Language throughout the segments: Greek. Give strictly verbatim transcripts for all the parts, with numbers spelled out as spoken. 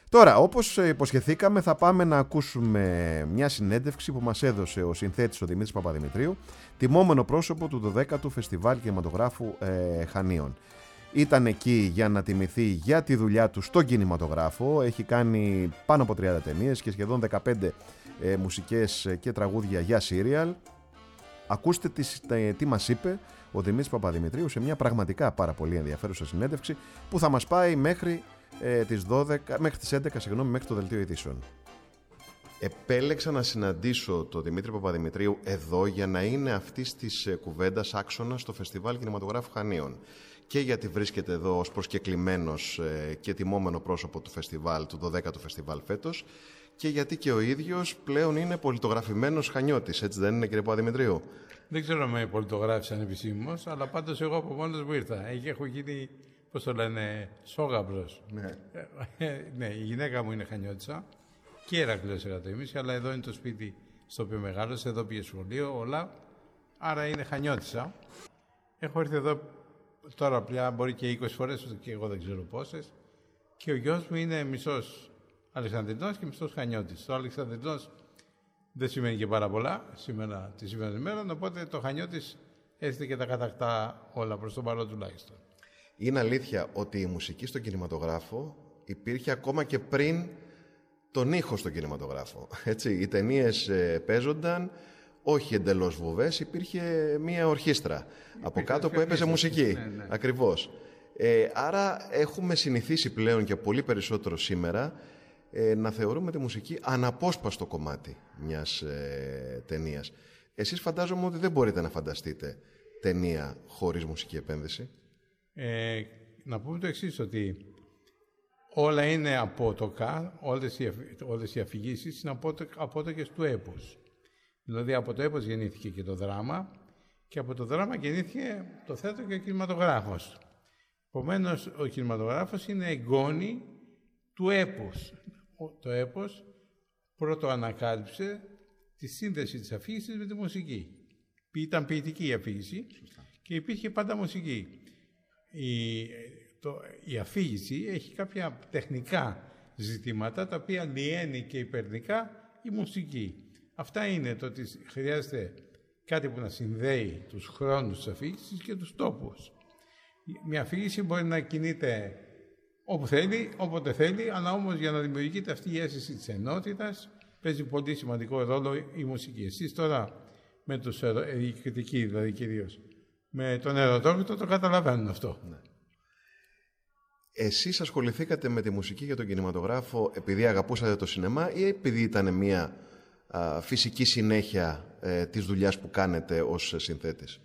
Τώρα, όπως υποσχεθήκαμε, θα πάμε να ακούσουμε μια συνέντευξη που μας έδωσε ο συνθέτης ο Δημήτρης Παπαδημητρίου, τιμόμενο πρόσωπο του δωδέκατου Φεστιβάλ Κινηματογράφου ε, Χανίων. Ήταν εκεί για να τιμηθεί για τη δουλειά του στον κινηματογράφο. Έχει κάνει πάνω από τριάντα ταινίες και σχεδόν δεκαπέντε ε, μουσικές και τραγούδια για σύριαλ. Ακούστε τι, τι μας είπε ο Δημήτρης Παπαδημητρίου σε μια πραγματικά πάρα πολύ ενδιαφέρουσα συνέντευξη που θα μας πάει μέχρι, ε, τις, δώδεκα, μέχρι τις έντεκα, συγγνώμη, μέχρι το δελτίο ειδήσεων. Επέλεξα να συναντήσω τον Δημήτρη Παπαδημητρίου εδώ για να είναι αυτής της κουβέντας άξονα στο Φεστιβάλ Κινηματογράφου Χανίων. Και γιατί βρίσκεται εδώ ως προσκεκλημένος ε, και τιμόμενο πρόσωπο του φεστιβάλ, του δωδέκατου Φεστιβάλ φέτος, και γιατί και ο ίδιος πλέον είναι πολιτογραφημένος Χανιώτης, έτσι δεν είναι, κύριε Παπαδημητρίου? Δεν ξέρω αν με πολιτογράφησαν επισήμως, αλλά πάντως εγώ από μόνος μου ήρθα. Έχω γίνει, πώς το λένε, σόγαμπρος. Ναι. Ε, ναι, η γυναίκα μου είναι Χανιώτισσα και Ηρακλέος Ερατοήμης, αλλά εδώ είναι το σπίτι στο οποίο μεγάλωσε, εδώ πήγε σχολείο, όλα. Άρα είναι Χανιώτισσα. Έχω έρθει εδώ τώρα πια, μπορεί και είκοσι φορές, και εγώ δεν ξέρω πόσες. Και ο γιος μου είναι μισός Αλεξανδρινός και μισός Χανιώτης. Το Αλεξανδρινός δεν σημαίνει και πάρα πολλά σήμερα, τη σήμερα ημέρα, οπότε το Χανιώτης έρχεται και τα κατακτά όλα, προς τον παρόν τουλάχιστον. Είναι αλήθεια ότι η μουσική στον κινηματογράφο υπήρχε ακόμα και πριν τον ήχο στον κινηματογράφο. Έτσι, οι ταινίες ε, παίζονταν, όχι εντελώς βουβές, υπήρχε μία ορχήστρα από κάτω που έπαιζε μουσική. Ναι, ναι. Ακριβώς. Ε, άρα έχουμε συνηθίσει πλέον και πολύ περισσότερο σήμερα ε, να θεωρούμε τη μουσική αναπόσπαστο κομμάτι μιας ε, ταινίας. Εσείς φαντάζομαι ότι δεν μπορείτε να φανταστείτε ταινία χωρίς μουσική επένδυση. Ε, να πούμε το εξής, ότι όλα είναι απότοκα, όλες οι, όλες οι αφηγήσεις είναι απότοκες του έπους. Δηλαδή από το έπος γεννήθηκε και το δράμα και από το δράμα γεννήθηκε το θέατρο και ο κινηματογράφος. Επομένως, ο κινηματογράφος είναι εγγόνη του έπους. Το έπος πρώτο ανακάλυψε τη σύνδεση της αφήγησης με τη μουσική. Ήταν ποιητική η αφήγηση και υπήρχε πάντα μουσική. Η, το, η αφήγηση έχει κάποια τεχνικά ζητήματα τα οποία λιένει και υπερνικά η μουσική. Αυτά είναι το ότι χρειάζεται κάτι που να συνδέει τους χρόνους της αφήγησης και τους τόπους. Μια αφήγηση μπορεί να κινείται όπου θέλει, όποτε θέλει, αλλά όμως για να δημιουργείται αυτή η αίσθηση της ενότητας παίζει πολύ σημαντικό ρόλο η μουσική. Εσείς τώρα με τους ερω... οι κριτικοί δηλαδή κυρίως, με τον ερωτόκριτο το καταλαβαίνουν αυτό. Ναι. Εσείς ασχοληθήκατε με τη μουσική για τον κινηματογράφο επειδή αγαπούσατε το σινεμά ή επειδή ήταν μια α, φυσική συνέχεια ε, της δουλειάς που κάνετε ως συνθέτης?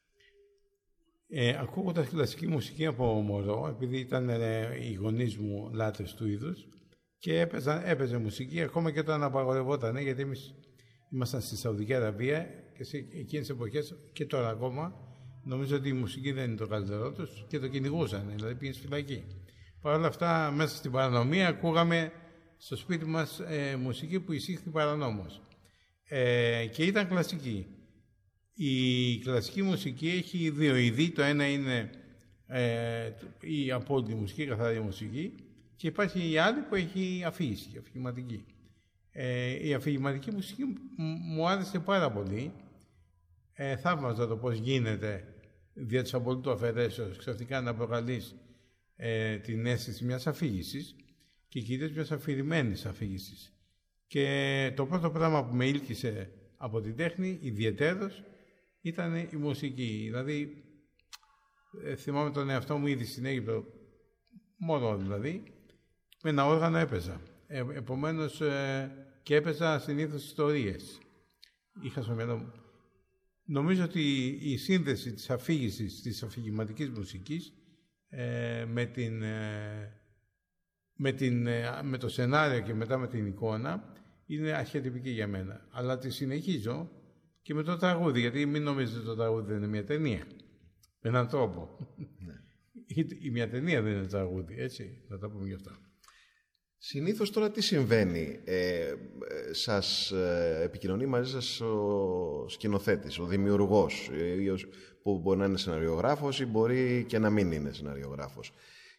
Ε, ακούγοντας κλασική μουσική από μωρό, επειδή ήταν ε, οι γονείς μου λάτρες του είδους και έπαιζα, έπαιζε μουσική ακόμα και όταν απαγορευόταν, γιατί εμείς ήμασταν στη Σαουδική Αραβία και σε εκείνες τις εποχές και τώρα ακόμα νομίζω ότι η μουσική δεν είναι το καλύτερό τους και το κυνηγούσαν, δηλαδή πήγαινε στη φυλακή. Παρ' όλα αυτά, μέσα στην παρανομία ακούγαμε στο σπίτι μας ε, μουσική που εισήχθη παρανόμως. Ε, και ήταν κλασική. Η κλασική μουσική έχει δύο είδη. Το ένα είναι ε, η απόλυτη μουσική, η καθαρή μουσική, και υπάρχει η άλλη που έχει αφήγηση, η αφηγηματική. Ε, η αφηγηματική μουσική μου άρεσε πάρα πολύ. Ε, θαύμαζα το πώς γίνεται δια της απολύτου αφαιρέσεως ξαφνικά να προκαλείς ε, την αίσθηση μιας αφήγησης και κυρίως μιας αφηρημένης αφήγησης. Και το πρώτο πράγμα που με ήλκησε από την τέχνη, ιδιαιτέρως, ήταν η μουσική. Δηλαδή, ε, θυμάμαι τον εαυτό μου ήδη στην Αίγυπτο, μόνο δηλαδή, με ένα όργανο έπαιζα. Ε, επομένως, ε, και έπαιζα συνήθως ιστορίες. Είχα στο μυαλό μου. Νομίζω ότι η σύνδεση της αφήγησης, της αφηγηματικής μουσικής, ε, με, την, ε, με, την, ε, με το σενάριο και μετά με την εικόνα, είναι αρχιετυπική για μένα. Αλλά τη συνεχίζω και με το τραγούδι, γιατί μην νομίζετε ότι το τραγούδι δεν είναι μια ταινία. Με έναν τρόπο. Ναι. Η, η μια ταινία δεν είναι τραγούδι, έτσι, να τα πούμε γι' αυτά. Συνήθως τώρα τι συμβαίνει? Ε, σας ε, επικοινωνεί μαζί σας ο σκηνοθέτης, ο δημιουργός, ε, που μπορεί να είναι σεναριογράφος ή μπορεί και να μην είναι σεναριογράφος.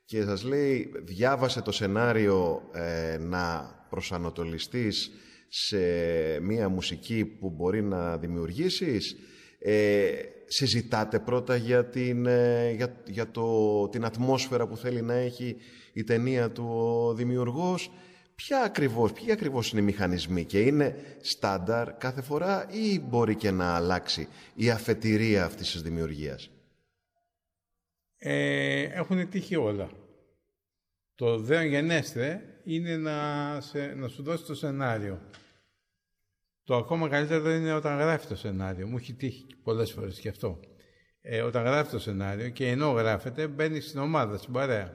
και σας λέει διάβασε το σενάριο ε, να προσανατολιστείς σε μία μουσική που μπορεί να δημιουργήσεις. Ε, συζητάτε πρώτα για, την, ε, για, για το, την ατμόσφαιρα που θέλει να έχει η ταινία του ο δημιουργός. Ποια ακριβώς, ποιοι ακριβώς είναι οι μηχανισμοί και είναι στάνταρ κάθε φορά ή μπορεί και να αλλάξει η αφετηρία αυτής της δημιουργίας? Ε, έχουν τύχει όλα. Το δέον γενέστε είναι να, σε, να σου δώσει το σενάριο. Το ακόμα καλύτερο είναι όταν γράφει το σενάριο. Μου έχει τύχει πολλές φορές και αυτό. Ε, όταν γράφει το σενάριο και ενώ γράφεται μπαίνει στην ομάδα, στην παρέα.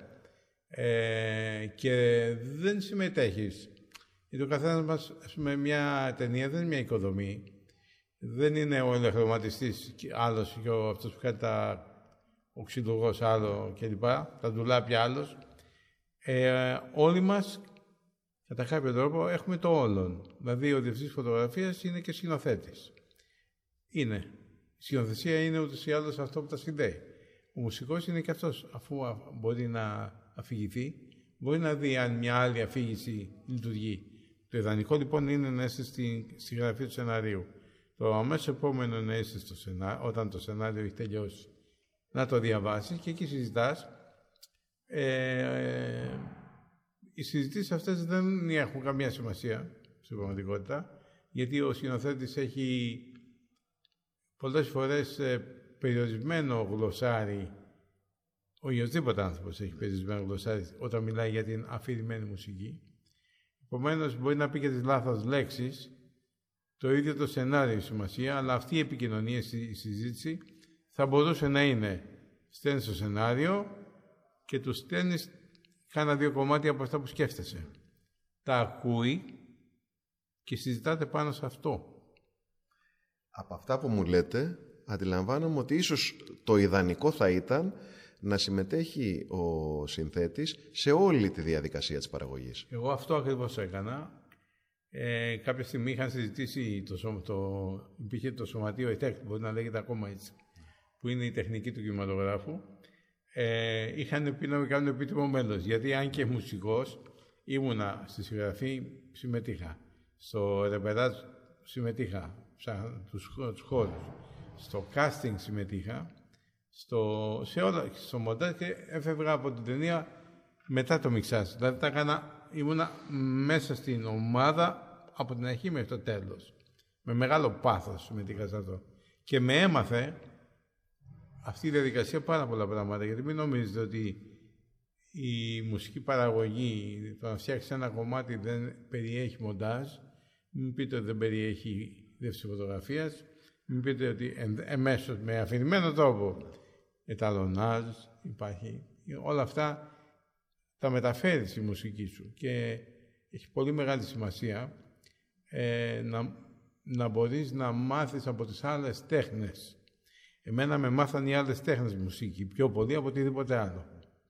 Ε, και δεν συμμετέχεις. Γιατί ο καθένας μας, με μια ταινία δεν είναι μια οικοδομή. Δεν είναι ο ελευθερωματιστής άλλος και ο, αυτός που κάνει τα, ο ξυλουργός άλλο κλπ. Τα ντουλάπια άλλος. Ε, όλοι μας, κατά κάποιο τρόπο, έχουμε το όλον. Δηλαδή, ο διευθυντής φωτογραφίας είναι και σκηνοθέτης. Είναι. Η σκηνοθεσία είναι ούτως ή άλλως αυτό που τα συνδέει. Ο μουσικός είναι και αυτός, αφού μπορεί να αφηγηθεί, μπορεί να δει αν μια άλλη αφήγηση λειτουργεί. Το ιδανικό λοιπόν είναι να είστε στη, στη γραφή του σεναρίου. Το αμέσως επόμενο να είστε στο σενάριο, όταν το σενάριο έχει τελειώσει, να το διαβάσεις και εκεί συζητάς. Ε, ε, οι συζητήσεις αυτές δεν έχουν καμία σημασία στην πραγματικότητα, γιατί ο σκηνοθέτης έχει πολλές φορές ε, περιορισμένο γλωσσάρι. Ο οποιοσδήποτε άνθρωπος έχει περιορισμένο γλωσσάρι όταν μιλάει για την αφηρημένη μουσική. Επομένως, μπορεί να πει και τις λάθος λέξεις, το ίδιο το σενάριο σημασία, αλλά αυτή η επικοινωνία, η συζήτηση, θα μπορούσε να είναι στέλνεις το σενάριο και του στέλνεις κάνα δύο κομμάτια από αυτά που σκέφτεσαι. Τα ακούει και συζητάτε πάνω σε αυτό. Από αυτά που μου λέτε, αντιλαμβάνομαι ότι ίσως το ιδανικό θα ήταν να συμμετέχει ο συνθέτης σε όλη τη διαδικασία της παραγωγής. Εγώ αυτό ακριβώς έκανα. Ε, κάποια στιγμή είχαν συζητήσει, το, το, υπήρχε το Σωματείο ΕΤΕΚ, μπορεί να λέγεται ακόμα έτσι, που είναι η τεχνική του κινηματογράφου. Ε, είχαν πει να με κάνουν επίτιμο μέλος, γιατί αν και μουσικός, ήμουνα στη συγγραφή, συμμετείχα. Στο ρεπεράζ συμμετείχα, τους, τους χώρους. Στο casting συμμετείχα. Στο, σε όλα, στο μοντάζ και έφευγα από την ταινία μετά το μιξάζ. Δηλαδή τα έκανα, ήμουνα μέσα στην ομάδα από την αρχή μέχρι το τέλος. Με μεγάλο πάθος συμμετείχα σε αυτό. Και με έμαθε αυτή η διαδικασία πάρα πολλά πράγματα. Γιατί μην νομίζετε ότι η μουσική παραγωγή, το να φτιάξει ένα κομμάτι δεν περιέχει μοντάζ, μην πείτε ότι δεν περιέχει δεύτερη φωτογραφίας, μην πείτε ότι εμέσως με αφηρημένο τρόπο εταλονάζ υπάρχει. Όλα αυτά τα μεταφέρεις στη μουσική σου και έχει πολύ μεγάλη σημασία ε, να, να μπορείς να μάθεις από τις άλλες τέχνες. Εμένα με μάθαν οι άλλες τέχνες μουσική πιο πολύ από οτιδήποτε άλλο.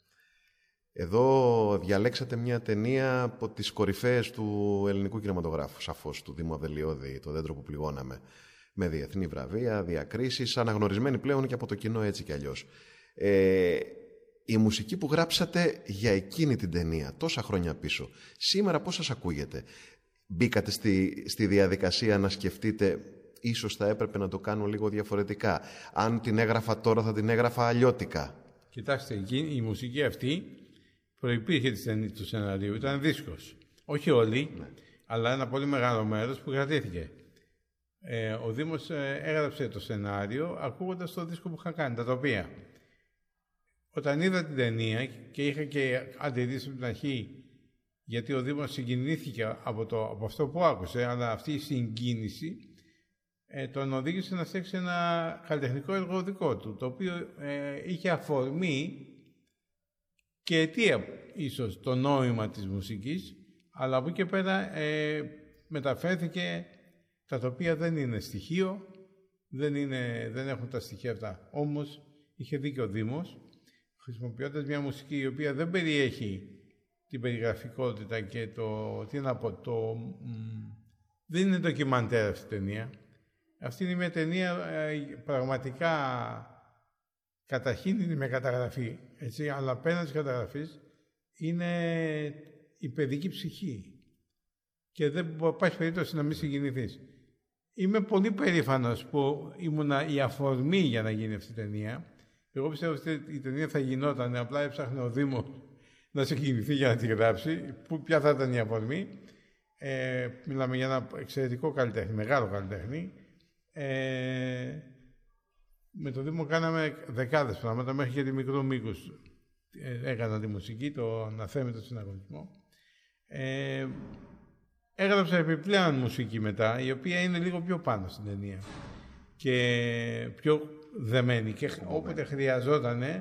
Εδώ διαλέξατε μια ταινία από τις κορυφαίες του ελληνικού κινηματογράφου, σαφώς, του Δήμου Αβδελιώδη, το δέντρο που πληγώναμε, με διεθνή βραβεία, διακρίσεις, αναγνωρισμένη πλέον και από το κοινό έτσι κι αλλιώς. Ε, η μουσική που γράψατε για εκείνη την ταινία, τόσα χρόνια πίσω, σήμερα πώς σας ακούγεται? Μπήκατε στη, στη διαδικασία να σκεφτείτε ίσως θα έπρεπε να το κάνω λίγο διαφορετικά? Αν την έγραφα τώρα θα την έγραφα αλλιώτικα? Κοιτάξτε, η μουσική αυτή προϋπήρχε του σενάριου, ήταν δίσκος. Όχι όλοι, ναι, αλλά ένα πολύ μεγάλο μέρος που κρατήθηκε. Ε, ο Δήμος ε, έγραψε το σενάριο ακούγοντας το δίσκο που είχα κάνει, τα τοπία. Όταν είδα την ταινία και είχα και αντιρρήσει από την αρχή, γιατί ο Δήμος συγκινήθηκε από, το, από αυτό που άκουσε, αλλά αυτή η συγκίνηση ε, τον οδήγησε να φτιάξει ένα καλλιτεχνικό έργο δικό του, το οποίο ε, είχε αφορμή και αιτία ίσως το νόημα της μουσικής, αλλά από εκεί και πέρα ε, μεταφέρθηκε. Τα τοπία δεν είναι στοιχείο, δεν, είναι, δεν έχουν τα στοιχεία αυτά. Όμως είχε δίκιο ο Δήμος, χρησιμοποιώντας μια μουσική η οποία δεν περιέχει την περιγραφικότητα και το, τι να πω, το, μ, δεν είναι ντοκιμαντέρ αυτή η ταινία. Αυτή είναι μια ταινία ε, πραγματικά καταρχήν είναι με καταγραφή, έτσι, αλλά πέραν της καταγραφής είναι η παιδική ψυχή. Και δεν υπάρχει περίπτωση να μην συγκινηθείς. Είμαι πολύ περήφανος που ήμουνα η αφορμή για να γίνει αυτή η ταινία. Εγώ πιστεύω ότι η ταινία θα γινόταν, απλά έψαχνε ο Δήμος να συγκινηθεί για να τη γράψει. Που, ποια θα ήταν η αφορμή. Ε, μιλάμε για ένα εξαιρετικό καλλιτέχνη, μεγάλο καλλιτέχνη. Ε, με το Δήμο κάναμε δεκάδες πράγματα, μέχρι και τη μικρού μήκους. Ε, έκανα τη μουσική, τον αθέμητο συναγωνισμό. Ε, έγραψα επιπλέον μουσική μετά, η οποία είναι λίγο πιο πάνω στην ταινία. Και πιο δεμένη. Και όποτε χρειαζόταν ε,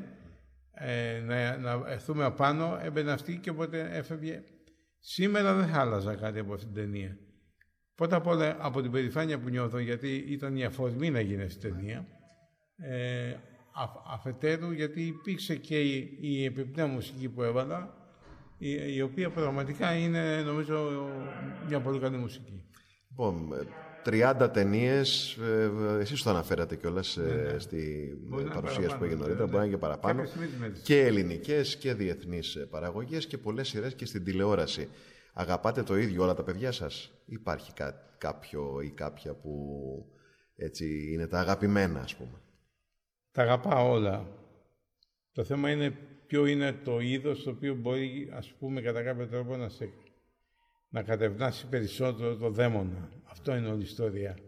να, να έρθουμε απάνω, έμπαινε αυτή και όποτε έφευγε. Σήμερα δεν θα άλλαζα κάτι από αυτή την ταινία. Πρώτα απ' όλα από την περηφάνεια που νιώθω, γιατί ήταν η αφορμή να γίνει αυτή η ταινία. Ε, α, αφετέρου, γιατί υπήρξε και η, η επιπλέον μουσική που έβαλα, η, η οποία πραγματικά είναι, νομίζω, μια πολύ καλή μουσική. Λοιπόν, τριάντα ταινίες, εσείς το αναφέρατε κιόλας ναι, ναι. στη παρουσίαση που έγινε νωρίτερα, μπορεί να είναι και παραπάνω, και ελληνικές και διεθνείς παραγωγές και πολλές σειρές και στην τηλεόραση. Αγαπάτε το ίδιο όλα τα παιδιά σας? Υπάρχει κά, κάποιο ή κάποια που έτσι είναι τα αγαπημένα, ας πούμε? Τα αγαπάω όλα. Το θέμα είναι ποιο είναι το είδος το οποίο μπορεί, ας πούμε, κατά κάποιο τρόπο να, σε, να κατευνάσει περισσότερο το δαίμονα. Αυτό είναι όλη η ιστορία.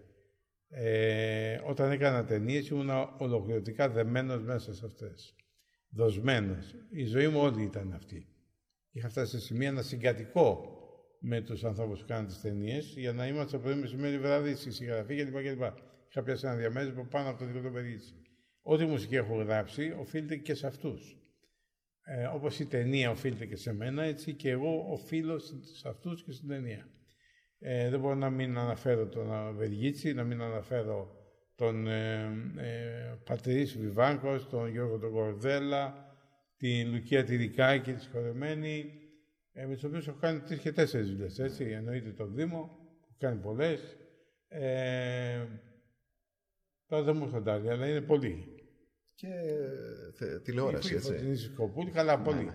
Ε, όταν έκανα ταινίες ήμουν ολοκληρωτικά δεμένος μέσα σε αυτές. Δοσμένος. Η ζωή μου όλη ήταν αυτή. Είχα φτάσει σε σημεία να συγκατοικώ με τους ανθρώπους που κάνουν τις ταινίες για να είμαστε πρωί, μεσημέρι, βράδυ στη συγγραφή κλπ. Είχα πιάσει ένα διαμέρισμα πάνω από το δικό του παιδί. Ό,τι μουσική έχω γράψει οφείλεται και σε αυτούς. Ε, όπως η ταινία οφείλεται και σε μένα, έτσι και εγώ οφείλω σε αυτούς και στην ταινία. Ε, δεν μπορώ να μην αναφέρω τον Βεργίτσι, να μην αναφέρω τον ε, ε, Πατρίς Βιβάνκος, τον Γιώργο τον Κορδέλα, την Λουκία Τυρικάκη, τη συγχωρεμένη, ε, με τους οποίους έχω κάνει τρεις και τέσσερις δουλειές, έτσι. Εννοείται τον Δήμο, που έχω κάνει πολλές. Ε, τώρα δεν μου έρχονται τα άλλα, αλλά είναι πολλοί. Και θε, τηλεόραση, έτσι. Φωτεινή Σκοπούλη, καλά, πολύ.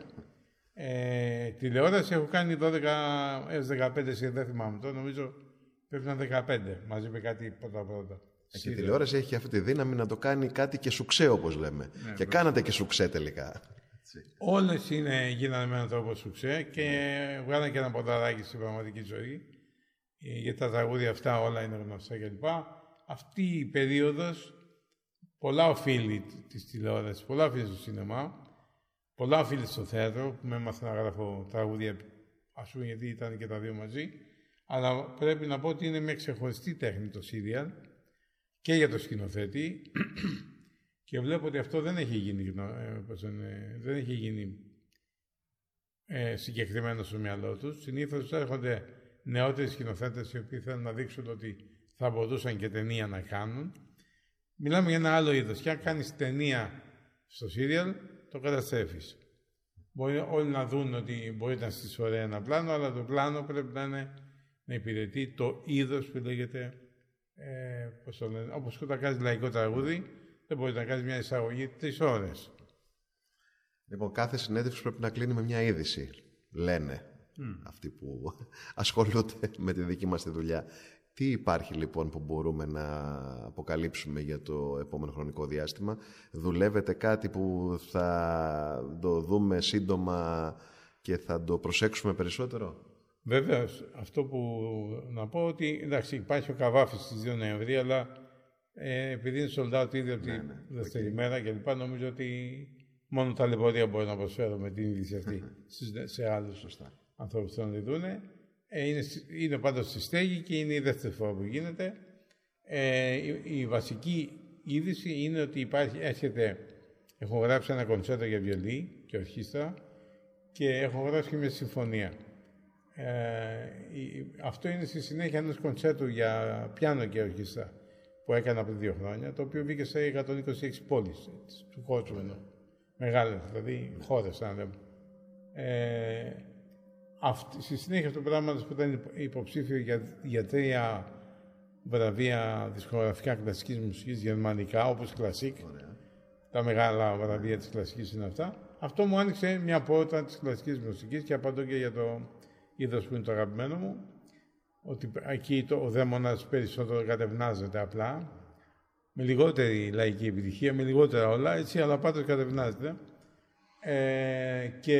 Ε, τηλεόραση έχω κάνει δώδεκα έως δεκαπέντε, δεν θυμάμαι τώρα, νομίζω πρέπει να είναι δεκαπέντε, μαζί με κάτι πρώτα-πρώτα. Και η τηλεόραση έχει αυτή τη δύναμη να το κάνει κάτι και σουξέ, όπως λέμε. Ναι, και κάνατε και σουξέ τελικά. Όλες είναι, γίνανε με έναν τρόπο σουξέ και ναι. Βγάλανε και ένα ποδαράκι στην πραγματική ζωή. Γιατί τα τραγούδια αυτά όλα είναι γνωστά κλπ. Αυτή η περίοδος πολλά οφείλει της τηλεόρασης, πολλά οφείλει στο σινεμά, πολλά οφείλει στο θέατρο, που με έμαθα να γράφω τραγούδια, ας πούμε, γιατί ήταν και τα δύο μαζί. Αλλά πρέπει να πω ότι είναι μια ξεχωριστή τέχνη το σύριαλ και για το σκηνοθέτη. Και βλέπω ότι αυτό δεν έχει γίνει, ε, δεν έχει γίνει ε, συγκεκριμένο στο μυαλό τους. Συνήθως έρχονται νεότεροι σκηνοθέτες οι οποίοι θέλουν να δείξουν ότι θα μπορούσαν και ταινία να κάνουν. Μιλάμε για ένα άλλο είδος. Και αν κάνεις ταινία στο σύριαλ, το καταστρέφεις. Μπορεί όλοι να δουν ότι μπορεί να στήσεις ωραία ένα πλάνο, αλλά το πλάνο πρέπει να, είναι, να υπηρετεί το είδος που λέγεται, ε, πώς το λένε, όπως όταν κάνεις λαϊκό τραγούδι, δεν μπορεί να κάνεις μια εισαγωγή τρεις ώρες. Λοιπόν, κάθε συνέντευξη πρέπει να κλείνει με μια είδηση, λένε mm. αυτοί που ασχολούνται με τη δική μας τη δουλειά. Τι υπάρχει λοιπόν που μπορούμε να αποκαλύψουμε για το επόμενο χρονικό διάστημα? Δουλεύετε κάτι που θα το δούμε σύντομα και θα το προσέξουμε περισσότερο? Βέβαιως. Αυτό που να πω ότι, εντάξει, υπάρχει ο Καβάφης στις δύο Νοεμβρίου, αλλά ε, επειδή είναι sold out ήδη από τη ναι, ναι, δεύτερη okay. μέρα κλπ. Νομίζω ότι μόνο τα λεπορία μπορεί να προσφέρω με την είδηση αυτή σε άλλους ανθρώπους που θέλουν να τη δούνε. Ε, είναι, είναι πάντως στη στέγη και είναι η δεύτερη φορά που γίνεται. Ε, η, η βασική είδηση είναι ότι υπάρχει, έρχεται, έχω γράψει ένα κονσέρτο για βιολί και ορχήστρα και έχω γράψει και μια συμφωνία. Ε, η, αυτό είναι στη συνέχεια ενός κονσέρτου για πιάνο και ορχήστρα που έκανα πριν δύο χρόνια, το οποίο βγήκε σε εκατόν είκοσι έξι πόλεις του κόσμου ενώ. Μεγάλες, δηλαδή χώρες, αν λέμε. Ε, Αυτή, στη συνέχεια του πράγματος που ήταν υποψήφιο για, για τρία βραβεία δισκογραφικά κλασικής μουσικής γερμανικά, όπως κλασικ, τα μεγάλα βραβεία της κλασικής είναι αυτά. Αυτό μου άνοιξε μια πόρτα της κλασικής μουσικής και απαντώ και για το είδος που είναι το αγαπημένο μου, ότι εκεί το, ο δαίμονας περισσότερο κατευνάζεται απλά, με λιγότερη λαϊκή επιτυχία, με λιγότερα όλα, έτσι, αλλά πάντως κατευνάζεται. Ε, και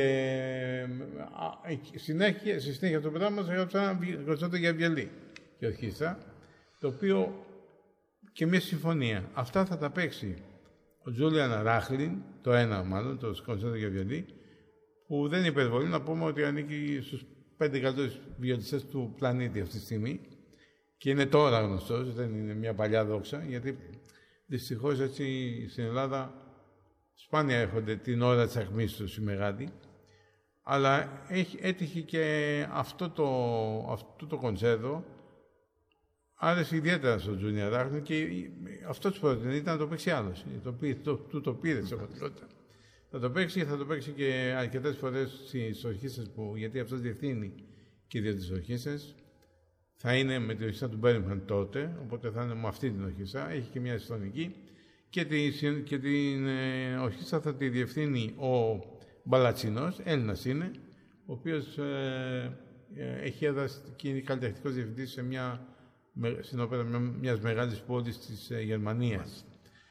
α, συνέχεια, στη συνέχεια του πράγματος έγραψα ένα κονσέρτο για βιολί και ορχήστρα, το οποίο και μια συμφωνία. Αυτά θα τα παίξει ο Τζούλιαν Ράχλιν, το ένα μάλλον, το κονσέρτο για βιολί, που δεν είναι υπερβολή να πούμε ότι ανήκει στους πέντε καλύτερους βιολιστές του πλανήτη αυτή τη στιγμή και είναι τώρα γνωστός, δεν είναι μια παλιά δόξα, γιατί δυστυχώς έτσι στην Ελλάδα σπάνια έρχονται την ώρα της αχμής τους οι μεγάλοι, αλλά έχει, έτυχε και αυτό το, αυτό το κονσέρτο άρεσε ιδιαίτερα στον Τζούλιαν Ράχλιν και αυτό του πρότεινε ήταν να το παίξει άλλος. Το, το, το, το πήρε σε πραγματικότητα. Θα το παίξει και θα το παίξει και αρκετές φορές στις ορχήστρες που, γιατί αυτός διευθύνει και δύο τις ορχήστρες. Θα είναι με την ορχήστρα του Μπέρμιχαμ τότε, οπότε θα είναι με αυτή την ορχήστρα. Έχει και μια συστονική. Και, τη, και την ε, ορχήστρα θα τη διευθύνει ο Μπαλατσινός, Έλληνας είναι, ο οποίος ε, ε, έχει έδραση και είναι καλλιτεχνικός διευθυντής σε μια, στην όπερα μιας μεγάλης πόλης της ε, Γερμανίας.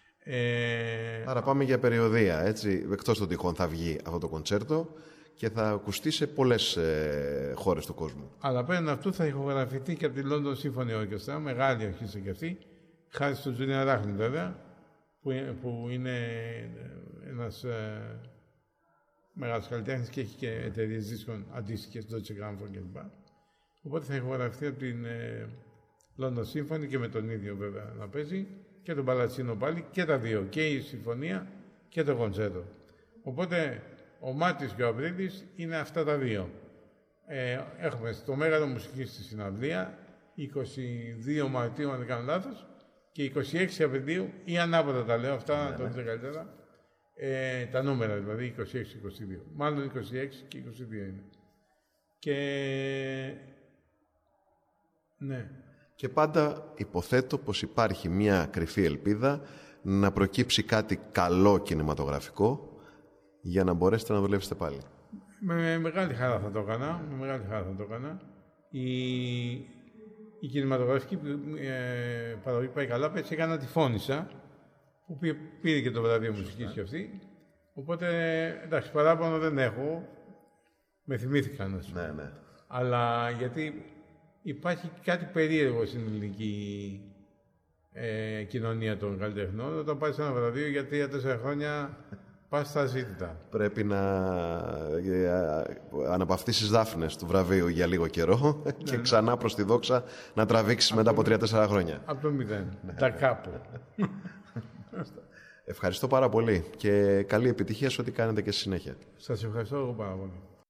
Ε, Άρα πάμε για περιοδεία, έτσι, εκτός των τυχών θα βγει αυτό το κοντσέρτο και θα ακουστεί σε πολλές ε, χώρες του κόσμου. Αλλά πέραν αυτού θα ηχογραφηθεί και από τη London Symphony Orchestra, μεγάλη ορχήστρα και αυτή, χάρη στον Τζούλιαν Ράχλιν βέβαια, που, που είναι ένας ε, μεγάλος καλλιτέχνης και έχει και εταιρείες δίσκων αντίστοιχες, Deutsche Grammophon κλπ. Οπότε θα ηχογραφηθεί από την ε, London Symphony και με τον ίδιο βέβαια να παίζει, και τον Παλατσίνο πάλι, και τα δύο, και η συμφωνία και το κοντσέρτο. Οπότε ο Μάρτης και ο Απρίλης είναι αυτά τα δύο. Ε, έχουμε στο Μέγαρο Μουσικής στη συναυλία, είκοσι δύο Μαρτίου, αν δεν κάνω λάθος, και είκοσι έξι Απριλίου, ή ανάποδα τα λέω, αυτά ναι, το δείτε καλύτερα, ε, τα νούμερα δηλαδή, είκοσι έξι είκοσι δύο. Μάλλον είκοσι έξι και είκοσι δύο είναι. Και... ναι. Και πάντα υποθέτω πως υπάρχει μια κρυφή ελπίδα να προκύψει κάτι καλό κινηματογραφικό για να μπορέσετε να δουλεύσετε πάλι. Με μεγάλη χαρά θα το έκανα. Με μεγάλη χαρά θα το έκανα. Η, η κινηματογραφική ε, παραγωγή πάει καλά. Έτσι έκανα τη Φώνησα, που πήρε, πήρε και το βραβείο μουσικής και αυτή. Οπότε, εντάξει, παράπονο δεν έχω. Με θυμήθηκαν, ας πούμε. Ναι, ναι. Αλλά γιατί... υπάρχει κάτι περίεργο στην ελληνική ε, κοινωνία των καλλιτεχνών. Όταν πάει σε ένα βραβείο για τρία τέσσερα χρόνια, πας στα ζήτητα. Πρέπει να αναπαυτίσεις δάφνες του βραβείου για λίγο καιρό ναι, και ξανά προς τη δόξα να τραβήξεις μετά από τρία τέσσερα χρόνια. Από το μηδέν. Τα κάπου. Ευχαριστώ πάρα πολύ και καλή επιτυχία σε ό,τι κάνετε και στη συνέχεια. Σας ευχαριστώ εγώ πάρα πολύ.